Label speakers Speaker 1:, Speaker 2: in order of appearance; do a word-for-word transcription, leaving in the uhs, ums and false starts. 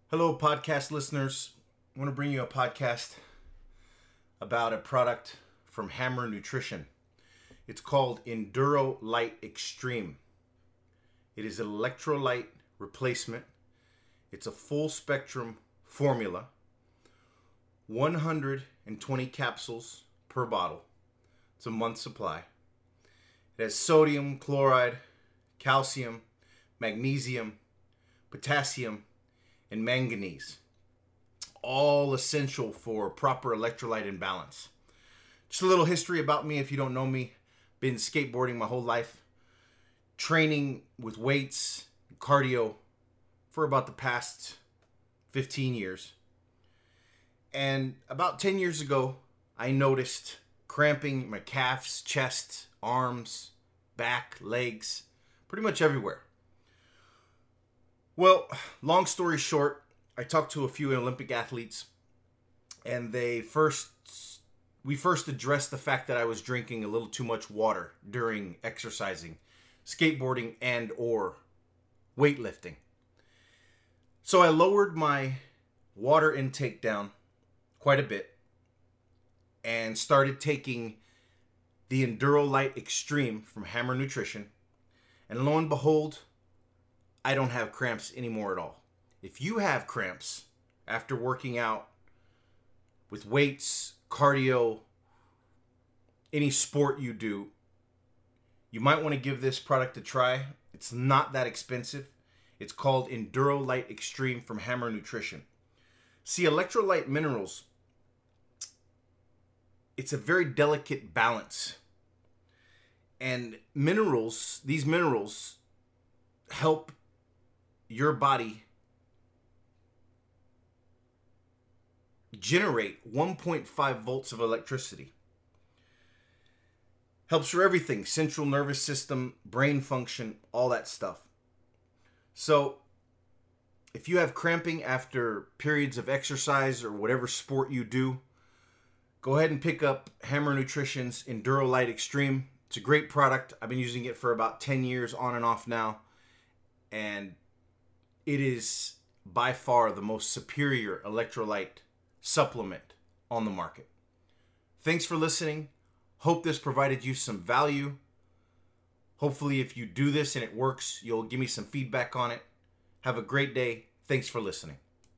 Speaker 1: Hello, podcast listeners. I want to bring you a podcast about a product from Hammer Nutrition. It's called Enduro Light Extreme. It is an electrolyte replacement. It's a full spectrum formula, one hundred twenty capsules per bottle. It's a month supply. It has sodium, chloride, calcium, magnesium, potassium, and manganese, all essential for proper electrolyte imbalance. Just a little history about me if you don't know me. Been skateboarding my whole life, training with weights, cardio for about the past fifteen years. And about ten years ago, I noticed cramping in my calves, chest, arms, back, legs, pretty much everywhere. Well, long story short, I talked to a few Olympic athletes, and they first, we first addressed the fact that I was drinking a little too much water during exercising, skateboarding, and or weightlifting. So I lowered my water intake down quite a bit and started taking the Enduro Light Extreme from Hammer Nutrition. And lo and behold, I don't have cramps anymore at all. If you have cramps after working out with weights, cardio, any sport you do, you might want to give this product a try. It's not that expensive. It's called Enduro Light Extreme from Hammer Nutrition. See, electrolyte minerals, it's a very delicate balance. And minerals, these minerals help your body generate one point five volts of electricity. Helps for everything, central nervous system, brain function, all that stuff. So if you have cramping after periods of exercise or whatever sport you do, go ahead and pick up Hammer Nutrition's Enduro Light Extreme. It's a great product. I've been using it for about ten years on and off now. And it is by far the most superior electrolyte supplement on the market. Thanks for listening. Hope this provided you some value. Hopefully, if you do this and it works, you'll give me some feedback on it. Have a great day. Thanks for listening.